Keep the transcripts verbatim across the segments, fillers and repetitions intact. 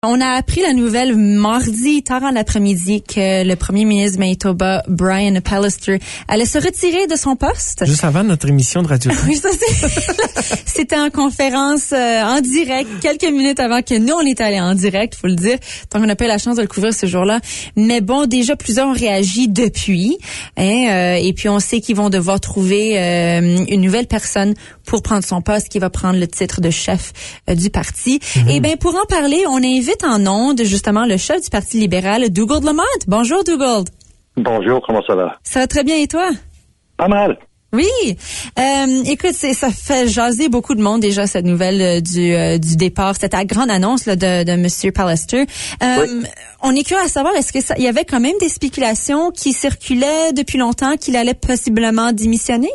On a appris la nouvelle mardi, tard en après-midi, que le premier ministre du Manitoba, Brian Pallister, allait se retirer de son poste. Juste avant notre émission de radio. Oui, ça c'est. C'était en conférence euh, en direct, quelques minutes avant que nous, on est allés en direct, faut le dire, tant qu'on n'a pas eu la chance de le couvrir ce jour-là. Mais bon, déjà, plusieurs ont réagi depuis. Hein, euh, et puis, on sait qu'ils vont devoir trouver euh, une nouvelle personne pour prendre son poste, qui va prendre le titre de chef euh, du parti. Mm-hmm. Et bien, pour en parler, on invite en ondes, justement, le chef du Parti libéral, Dougald Lamont. Bonjour, Dougald. Bonjour, comment ça va? Ça va très bien, et toi? Pas mal. Oui. Euh, écoute, c'est, ça fait jaser beaucoup de monde déjà, cette nouvelle euh, du, euh, du départ, cette grande annonce là, de, de M. Pallister. Euh, oui. On est curieux à savoir, est-ce que ça, il y avait quand même des spéculations qui circulaient depuis longtemps qu'il allait possiblement démissionner?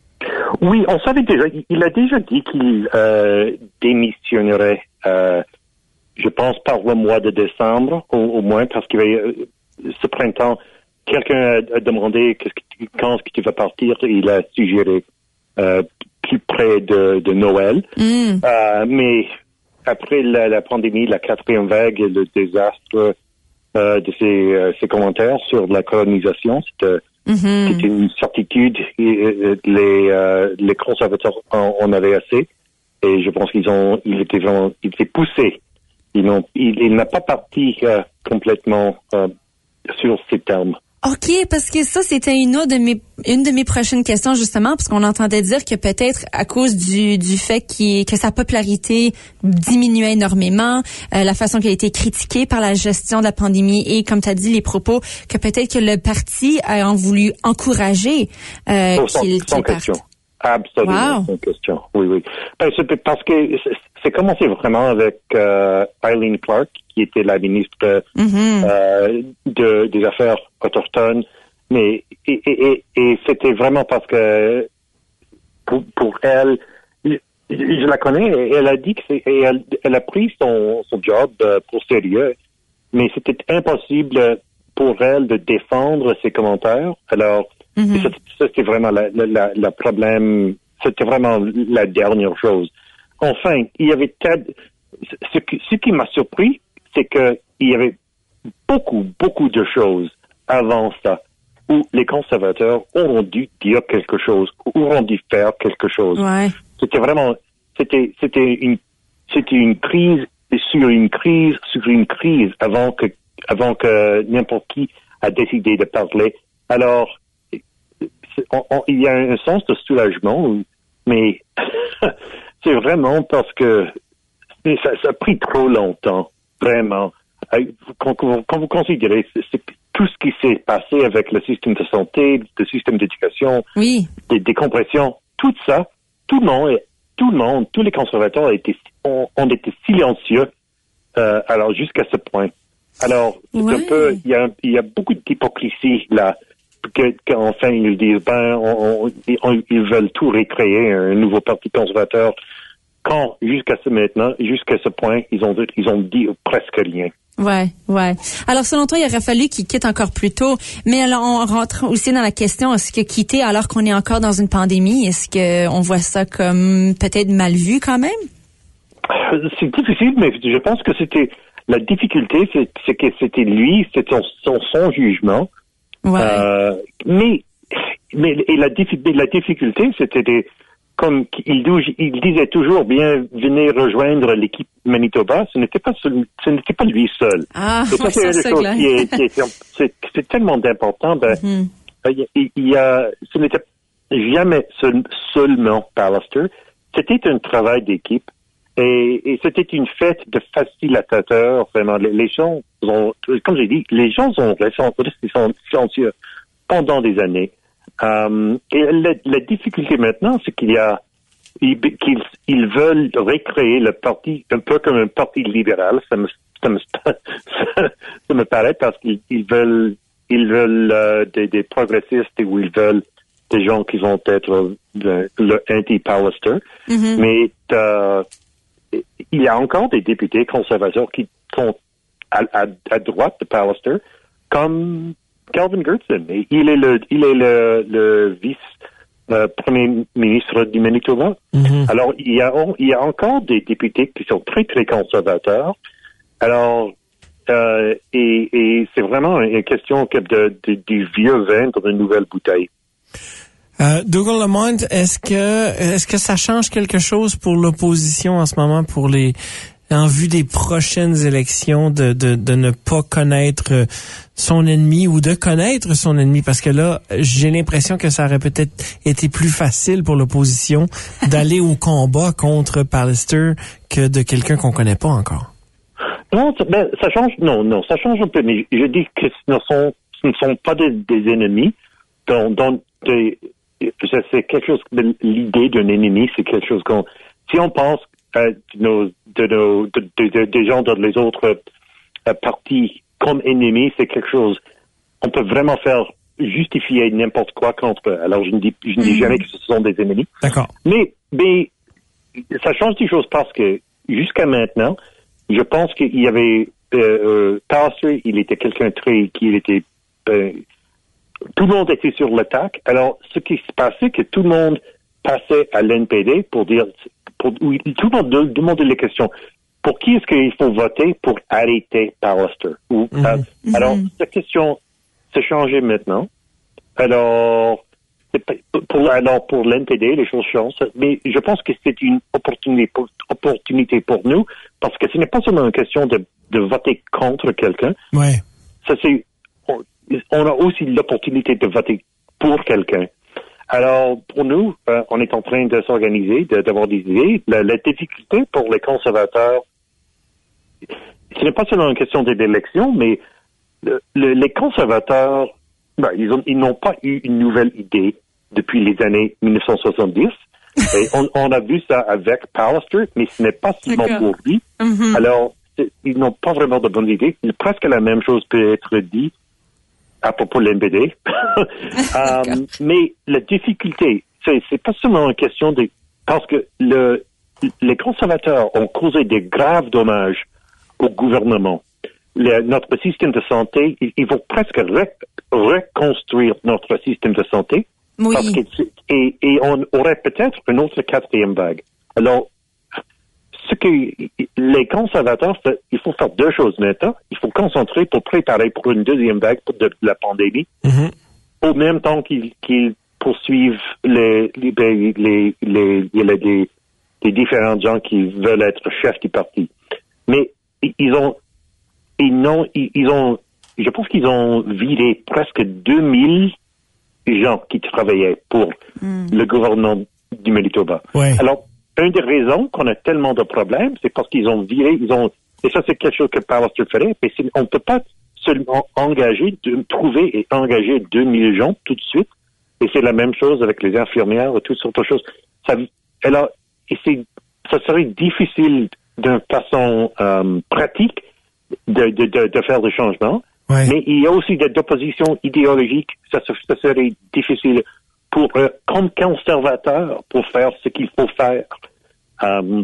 Oui, on savait déjà. Il a déjà dit qu'il euh, démissionnerait euh, je pense par le mois de décembre, au, au moins, parce qu'il euh, ce printemps, quelqu'un a, a demandé qu'est-ce que tu, quand est-ce que tu vas partir. Il a suggéré euh, plus près de, de Noël. Mm. Euh, mais après la, la pandémie, la quatrième vague et le désastre euh, de ses, euh, ses commentaires sur la colonisation, c'était, mm-hmm. c'était une certitude. Et, et, les, euh, les conservateurs en, en avaient assez. Et je pense qu'ils ont, ils étaient vraiment, ils étaient poussés. Ils n'ont, il, il n'a pas parti euh, complètement euh, sur ces termes. OK, parce que ça, c'était une autre de mes, une de mes prochaines questions, justement, parce qu'on entendait dire que peut-être à cause du, du fait qu'il, que sa popularité diminuait énormément, euh, la façon qu'il a été critiqué par la gestion de la pandémie et, comme tu as dit, les propos, que peut-être que le parti a en voulu encourager euh, oh, qu'il, sans, qu'il parte. Question. Absolument, wow. sans question. Oui, oui. Parce que c'est commencé vraiment avec euh, Eileen Clark, qui était la ministre mm-hmm. euh, de, des Affaires autochtones. Mais et, et, et c'était vraiment parce que pour, pour elle, je, je la connais, et elle a dit que c'est, et elle, elle a pris son, son job euh, pour sérieux, mais c'était impossible pour elle de défendre ses commentaires. Alors, mm-hmm. ça, ça, c'était vraiment la, la, la, la problème, c'était vraiment la dernière chose. Enfin, il y avait ce qui, ce qui m'a surpris, c'est que il y avait beaucoup, beaucoup de choses avant ça où les conservateurs auront dû dire quelque chose, auront dû faire quelque chose. Ouais. C'était vraiment, c'était, c'était une, c'était une crise sur une crise sur une crise avant que, avant que n'importe qui a décidé de parler. Alors, on, on, il y a un sens de soulagement, mais c'est vraiment parce que ça, ça a pris trop longtemps, vraiment. Quand, quand vous considérez c'est, tout ce qui s'est passé avec le système de santé, le système d'éducation, oui. des décompressions, tout ça, tout le monde, tout le monde, tous les conservateurs ont été, ont, ont été silencieux, euh, alors jusqu'à ce point. Alors, c'est ouais. un peu, il y a, il y a beaucoup d'hypocrisie là. Que, qu'enfin ils disent ben on, on, on, ils veulent tout recréer, un nouveau parti conservateur, quand jusqu'à ce maintenant jusqu'à ce point ils ont ils ont dit presque rien. Ouais, ouais. Alors selon toi, il aurait fallu qu'il quitte encore plus tôt, mais alors on rentre aussi dans la question, est-ce que quitter alors qu'on est encore dans une pandémie, est-ce que on voit ça comme peut-être mal vu quand même? C'est difficile, mais je pense que c'était la difficulté, c'est, c'est que c'était lui, c'était son, son, son jugement. Ouais. Euh, mais, mais et la, la difficulté, c'était des, comme il, il disait toujours, bien, venez rejoindre l'équipe Manitoba. Ce n'était pas, ce n'était pas lui seul. Ah, et ça, ouais, c'est ça, une chose qui est, qui est, c'est, c'est tellement important. Ben, mm-hmm. il, il y a, ce n'était jamais seul, seulement Pallister. C'était un travail d'équipe. Et, et c'était une fête de facilitateurs, vraiment. Les, les gens ont, comme j'ai dit, les gens ont resté silencieux pendant des années. Um, et la, la difficulté maintenant, c'est qu'il y a, ils, qu'ils ils veulent recréer le parti un peu comme un parti libéral. Ça me, ça me, ça, ça me paraît parce qu'ils ils veulent, ils veulent euh, des, des progressistes ou ils veulent des gens qui vont être euh, le anti-Pallister. Mm-hmm. Mais euh, il y a encore des députés conservateurs qui sont à, à, à droite de Pallister, comme Calvin Gertson. Et il est le, il est le, le vice euh, premier ministre du Manitoba. Mm-hmm. Alors il y a, il y a encore des députés qui sont très très conservateurs, Alors, euh, et, et c'est vraiment une question de, de, du vieux vin dans une nouvelle bouteille. Euh, Dougal Lamont, est-ce que est-ce que ça change quelque chose pour l'opposition en ce moment, pour les en vue des prochaines élections, de, de, de ne pas connaître son ennemi ou de connaître son ennemi? Parce que là, j'ai l'impression que ça aurait peut-être été plus facile pour l'opposition d'aller au combat contre Pallister que de quelqu'un qu'on connaît pas encore. Non, ben, ça change, non, non, ça change un peu, mais je dis que ce ne sont, ce ne sont pas des, des ennemis, dont, dont des, c'est quelque chose, l'idée d'un ennemi, c'est quelque chose qu'on, si on pense euh, de nos, de nos, de, de, de, des gens dans les autres euh, partis comme ennemis, c'est quelque chose, on peut vraiment faire justifier n'importe quoi contre eux. Alors, je ne dis, je ne dis jamais que ce sont des ennemis. D'accord. Mais, mais, ça change des choses parce que, jusqu'à maintenant, je pense qu'il y avait, euh, euh, Pallister, il était quelqu'un très, qui était, euh, tout le monde était sur l'attaque. Alors, ce qui se passait, c'est que tout le monde passait à l'N P D pour dire, pour, oui, tout le monde demandait les questions. Pour qui est-ce qu'il faut voter pour arrêter Pallister? Ou, mm-hmm. euh, alors, mm-hmm. cette question s'est changée maintenant. Alors, pour, alors, pour l'N P D, les choses changent. Mais je pense que c'est une opportunité pour, opportunité pour nous, parce que ce n'est pas seulement une question de, de voter contre quelqu'un. Ouais. Ça, c'est, on, on a aussi l'opportunité de voter pour quelqu'un. Alors, pour nous, euh, on est en train de s'organiser, de, d'avoir des idées. La, la difficulté pour les conservateurs, ce n'est pas seulement une question d'élection, mais le, le, les conservateurs, ben, ils, ont, ils n'ont pas eu une nouvelle idée depuis les années dix-neuf cent soixante-dix. Et on, on a vu ça avec Pallister, mais ce n'est pas seulement pour lui. Mm-hmm. Alors, ils n'ont pas vraiment de bonnes idées. Presque la même chose peut être dit à propos de l'N P D. um, mais la difficulté, c'est, c'est pas seulement une question de... Parce que le, les conservateurs ont causé de graves dommages au gouvernement. Le, notre système de santé, il, il faut presque ré, reconstruire notre système de santé. Oui. Parce que, et, et on aurait peut-être une autre quatrième vague. Alors, ce que les conservateurs, il faut faire deux choses maintenant. Il faut concentrer pour préparer pour une deuxième vague de la pandémie, mm-hmm. au même temps qu'ils, qu'ils poursuivent les, les, les, les, les, les, les différents gens qui veulent être chefs du parti. Mais ils ont, ils n'ont, ils ont, je pense qu'ils ont viré presque deux mille gens qui travaillaient pour mm. le gouvernement du Manitoba. Ouais. Alors, une des raisons qu'on a tellement de problèmes, c'est parce qu'ils ont viré, ils ont, et ça c'est quelque chose que Pallister ferait, mais c'est, on ne peut pas seulement engager, de, trouver et engager deux mille gens tout de suite, et c'est la même chose avec les infirmières et toutes sortes de choses. Ça, alors, et c'est, ça serait difficile d'une façon euh, pratique de, de, de, de faire des changements, ouais. mais il y a aussi des oppositions idéologiques, ça, ça serait difficile pour, euh, comme conservateur, pour faire ce qu'il faut faire. Um,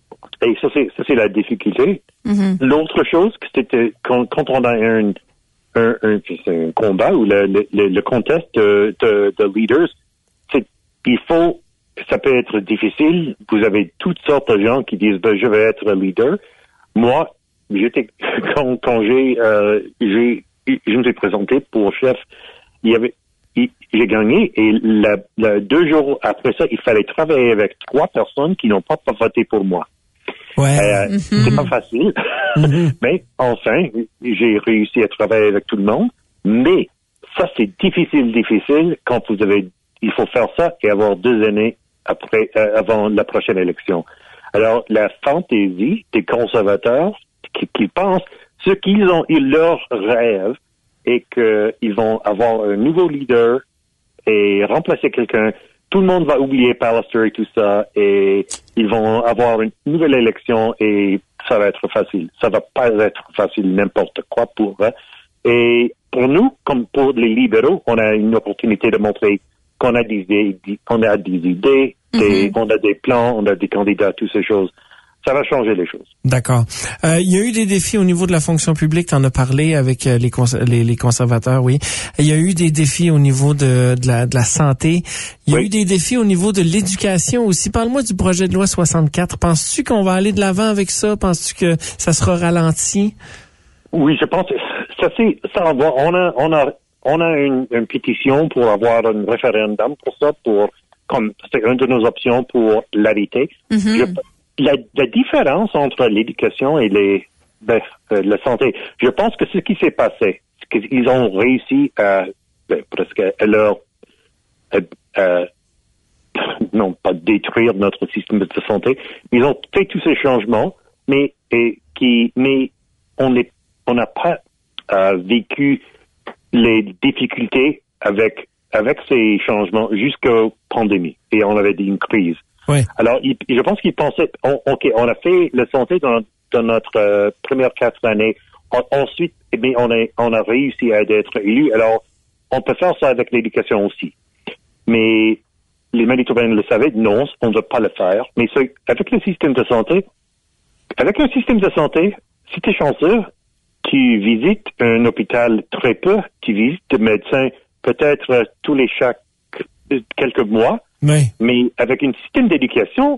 et ça, c'est, ça, c'est la difficulté. Mm-hmm. L'autre chose, c'était quand, quand on a un, un, un, un combat ou le, le, le contest de, de, de leaders, c'est, il faut, ça peut être difficile. Vous avez toutes sortes de gens qui disent, ben, je vais être un leader. Moi, j'étais, quand, quand j'ai, euh, j'ai, je me suis présenté pour chef, il y avait, j'ai gagné et la, la, deux jours après ça, il fallait travailler avec trois personnes qui n'ont pas voté pour moi. Ouais. Euh, mm-hmm. C'est pas facile, mm-hmm. mais enfin, j'ai réussi à travailler avec tout le monde. Mais ça, c'est difficile, difficile quand vous avez, il faut faire ça et avoir deux années après, euh, avant la prochaine élection. Alors, la fantaisie des conservateurs qui, qui pensent ce qu'ils ont, ils leur rêvent, et qu'ils vont avoir un nouveau leader et remplacer quelqu'un. Tout le monde va oublier Pallister et tout ça, et ils vont avoir une nouvelle élection et ça va être facile. Ça va pas être facile n'importe quoi pour eux. Et pour nous, comme pour les libéraux, on a une opportunité de montrer qu'on a des idées, qu'on a des idées, mm-hmm. des, on a des plans, on a des candidats, toutes ces choses. ça va changer les choses. D'accord. Euh, il y a eu des défis au niveau de la fonction publique. Tu en as parlé avec les, cons- les, les conservateurs, oui. Il y a eu des défis au niveau de, de, la, de la santé. Il y a oui. eu des défis au niveau de l'éducation aussi. Parle-moi du projet de loi soixante-quatre. Penses-tu qu'on va aller de l'avant avec ça? Penses-tu que ça sera ralenti? Oui, je pense que ça, c'est, ça, on a, on a, on a une, une pétition pour avoir un référendum pour ça, pour, comme, c'est une de nos options pour l'arrêter. Mm-hmm. Je, La, la différence entre l'éducation et les, ben, euh, la santé, je pense que ce qui s'est passé, c'est qu'ils ont réussi à, ben, presque à leur, à, à, non pas détruire notre système de santé, ils ont fait tous ces changements, mais et qui, mais on n'est, on n'a pas euh, vécu les difficultés avec avec ces changements jusqu'à pandémie, et on avait dit une crise. Oui. Alors, il, je pense qu'ils pensaient, on, OK, on a fait la santé dans, dans notre euh, première quatre années. En, ensuite, eh bien, on a, on a réussi à être élus. Alors, on peut faire ça avec l'éducation aussi. Mais les Manitobains le savaient, non, on ne doit pas le faire. Mais c'est, avec le système de santé, avec un système de santé, si tu es chanceux, tu visites un hôpital très peu, tu visites le médecin peut-être euh, tous les chaque quelques mois. Oui. Mais avec un système d'éducation,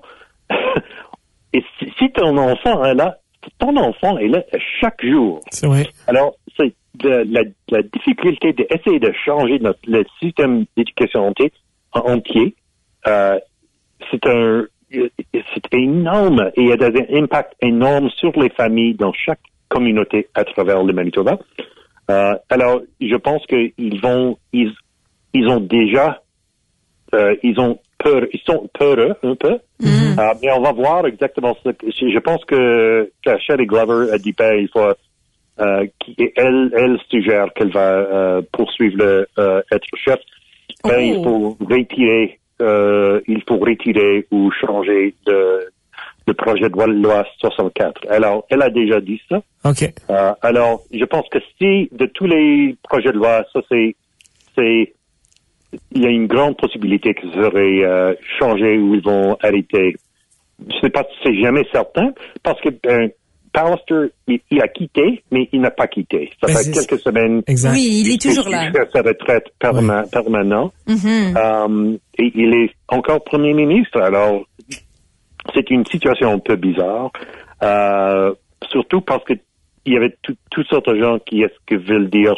et si, si ton enfant est là, ton enfant est là chaque jour. C'est vrai. Alors, c'est de, la, la difficulté d'essayer de changer notre le système d'éducation entier, entier euh, c'est un, c'est énorme et il y a des impacts énormes sur les familles dans chaque communauté à travers le Manitoba. Euh, alors, je pense qu'ils vont, ils, ils ont déjà Euh, ils ont peur, ils sont peureux un peu, mm-hmm. euh, mais on va voir exactement ce que je pense que, que Shelley Glover a dit ben, il faut, euh, qui, elle, elle suggère qu'elle va euh, poursuivre le euh, être chef. Ben, oh. il faut retirer, euh, il faut retirer ou changer de le projet de loi soixante-quatre. Alors, elle a déjà dit ça. Ok. Euh, alors, je pense que si de tous les projets de loi, ça c'est, c'est il y a une grande possibilité que ça serait euh, changé ou ils vont arrêter. Je sais pas si c'est jamais certain, parce que euh, Pallister, il, il a quitté, mais il n'a pas quitté. Ça mais fait quelques semaines. Exact. Oui, il est toujours là. Il fait sa retraite perma- oui. permanente. Mm-hmm. Um, et il est encore premier ministre. Alors, c'est une situation un peu bizarre. Euh, surtout parce que il y avait tout, toutes sortes de gens qui, est-ce que veulent dire,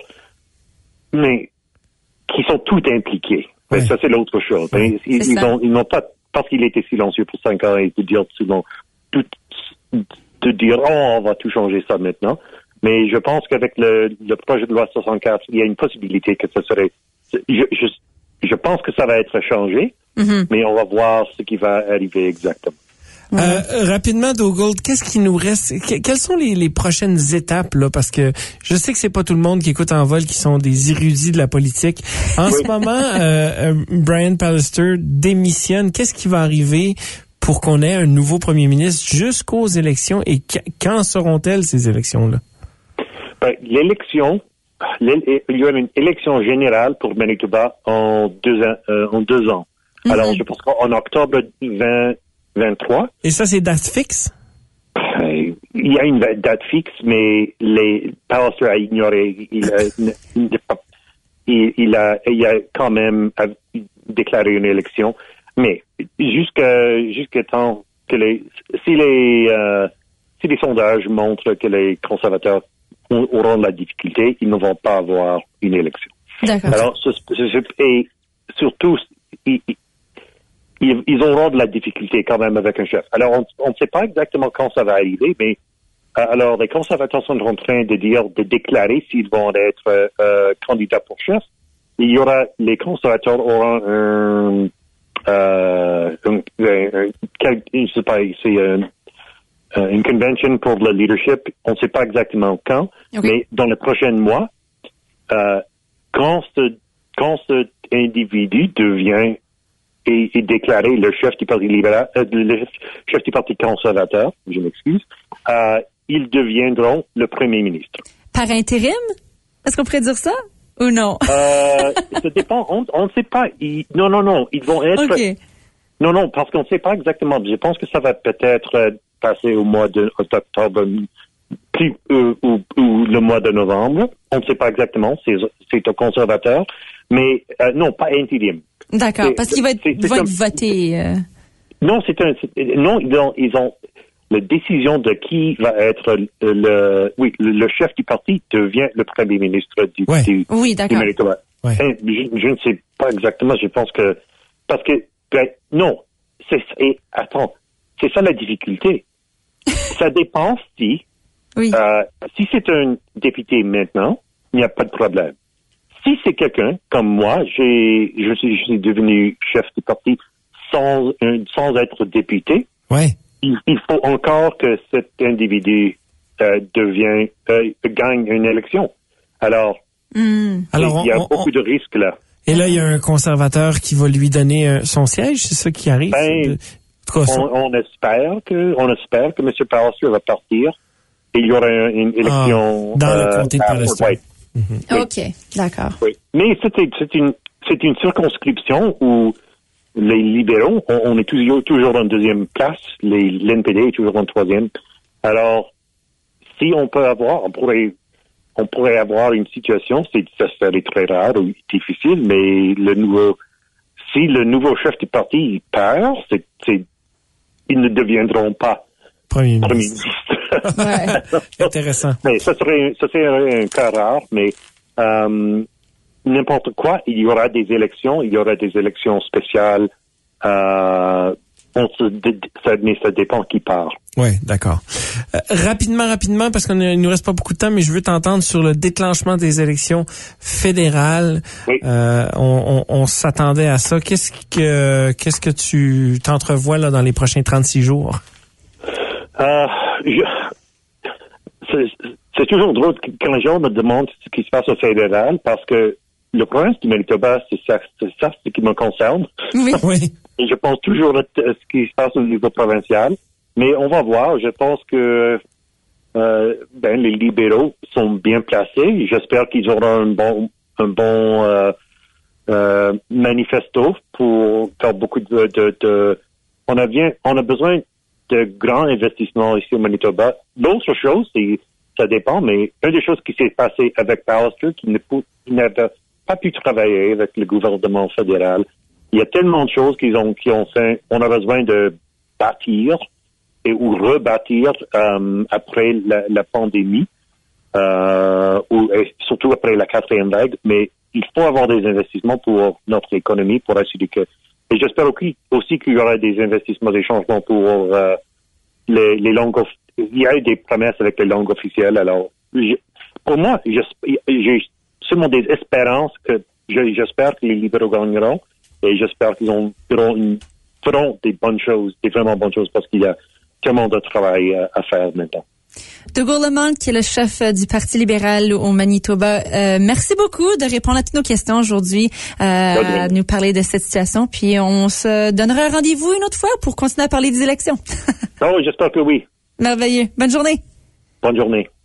mais qui sont tous impliqués. Oui. Ça, c'est l'autre chose. Oui. Ils, ils, ont, ils n'ont pas, parce qu'il était silencieux pour cinq ans, et de dire souvent, tout, de dire, oh, on va tout changer ça maintenant. Mais je pense qu'avec le, le projet de loi soixante-quatre, il y a une possibilité que ce serait, je, je, je pense que ça va être changé, mm-hmm. mais on va voir ce qui va arriver exactement. Ouais. Euh, rapidement, Dougald, qu'est-ce qui nous reste? Que, quelles sont les, les prochaines étapes, là? Parce que je sais que c'est pas tout le monde qui écoute En Vol qui sont des érudits de la politique. En oui. ce moment, euh, Brian Pallister démissionne. Qu'est-ce qui va arriver pour qu'on ait un nouveau premier ministre jusqu'aux élections? Et qu- quand seront-elles, ces élections-là? Ben, l'élection, il y aura une élection générale pour Manitoba en deux ans. Euh, en deux ans. Mm-hmm. Alors, je pense qu'en octobre vingt vingt-trois. Et ça, c'est date fixe? Euh, il y a une date fixe, mais les Pallister a ignoré. Il a, il, il, a, il a quand même déclaré une élection. Mais jusqu'à jusqu'à temps que les si les euh, si les sondages montrent que les conservateurs auront de la difficulté, ils ne vont pas avoir une élection. D'accord. Alors, ce, ce, et surtout, ils, Ils, ils auront de la difficulté quand même avec un chef. Alors, on ne sait pas exactement quand ça va arriver, mais euh, alors les conservateurs sont en train de dire, de déclarer s'ils vont être euh, euh, candidats pour chef. Il y aura, les conservateurs auront un, euh, un, un, un je sais pas, c'est un, une convention pour le leadership. On ne sait pas exactement quand, okay. mais dans les prochains mois, euh, quand ce, quand cet individu devient Et, et déclaré le chef du parti libéral, euh, le chef du parti conservateur, je m'excuse, euh, ils deviendront le premier ministre. Par intérim? Est-ce qu'on pourrait dire ça? Ou non? euh, ça dépend, on, on ne sait pas. Ils, non, non, non, ils vont être... Okay. Non, non, parce qu'on ne sait pas exactement. Je pense que ça va peut-être passer au mois d'octobre plus, euh, ou, ou le mois de novembre. On ne sait pas exactement, c'est, c'est au conservateur, mais euh, non, pas intérim. D'accord, c'est, parce qu'il va être, c'est, c'est va un, être voté. Euh... Non, c'est un, c'est, non, ils ont, ils ont la décision de qui va être le, le oui, le, le chef du parti devient le premier ministre du, ouais. du, oui, d'accord. du Manitoba. Ouais. Je, je ne sais pas exactement, je pense que, parce que, ben, non, c'est, et, attends, c'est ça la difficulté. Ça dépend si, oui. euh, si c'est un député maintenant, il n'y a pas de problème. Si c'est quelqu'un comme moi, j'ai, je suis, je suis devenu chef du parti sans, sans être député. Ouais. Il, il faut encore que cet individu euh, devient, euh, gagne une élection. Alors, mm. Alors, il y a on, beaucoup on... de risques là. Et là, il y a un conservateur qui va lui donner euh, son siège, c'est ça qui arrive? Ben, de... cas, on, on espère que, on espère que M. Pallister va partir et il y aura une, une élection ah, dans euh, le comté de Pallister. Ouais. Mm-hmm. Oui. Ok, d'accord. Oui. Mais c'était, c'est une, c'est une circonscription où les libéraux, on, on est toujours, toujours en deuxième place, les, l'N P D est toujours en troisième. Alors, si on peut avoir, on pourrait, on pourrait avoir une situation, c'est, ça serait très rare ou difficile, mais le nouveau, si le nouveau chef du parti perd, c'est, c'est, ils ne deviendront pas Premier Premier ministre. ministre. Ouais. Intéressant. Mais ça serait, ça serait un cas rare, mais euh, n'importe quoi, il y aura des élections, il y aura des élections spéciales. Euh, on se, ça, mais ça dépend qui part. Oui, d'accord. Euh, rapidement, rapidement, parce qu'il ne nous reste pas beaucoup de temps, mais je veux t'entendre sur le déclenchement des élections fédérales. Oui. Euh, on, on, on s'attendait à ça. Qu'est-ce que qu'est-ce que tu t'entrevois là dans les prochains trente-six jours? Euh, je, c'est, c'est toujours drôle quand les gens me demandent ce qui se passe au fédéral, parce que le province du Manitoba, c'est ça, c'est ça ce qui me concerne. Oui. Oui. Et je pense toujours à ce qui se passe au niveau provincial. Mais on va voir. Je pense que euh, ben, les libéraux sont bien placés. J'espère qu'ils auront un bon, un bon euh, euh, manifesto pour faire beaucoup de, de, de... On a bien, on a besoin de grands investissements ici au Manitoba. L'autre chose, c'est, ça dépend, mais une des choses qui s'est passée avec Pallister, qui ne pou, qui n'avait pas pu travailler avec le gouvernement fédéral. Il y a tellement de choses qu'ils ont, qui ont fait. On a besoin de bâtir et ou rebâtir euh, après la, la pandémie, euh, ou et surtout après la quatrième vague. Mais il faut avoir des investissements pour notre économie, pour assurer que. Et j'espère aussi, aussi qu'il y aura des investissements, des changements pour euh, les, les langues. Il y a eu des promesses avec les langues officielles. Alors, je, pour moi, j'ai seulement des espérances que je, j'espère que les libéraux gagneront. Et j'espère qu'ils ont, feront, une, feront des bonnes choses, des vraiment bonnes choses, parce qu'il y a tellement de travail à, à faire maintenant. Dougal Lamont, qui est le chef du Parti libéral au Manitoba, euh, merci beaucoup de répondre à toutes nos questions aujourd'hui, euh, à nous parler de cette situation. Puis on se donnera un rendez-vous une autre fois pour continuer à parler des élections. Oh, j'espère que oui. Merveilleux. Bonne journée. Bonne journée.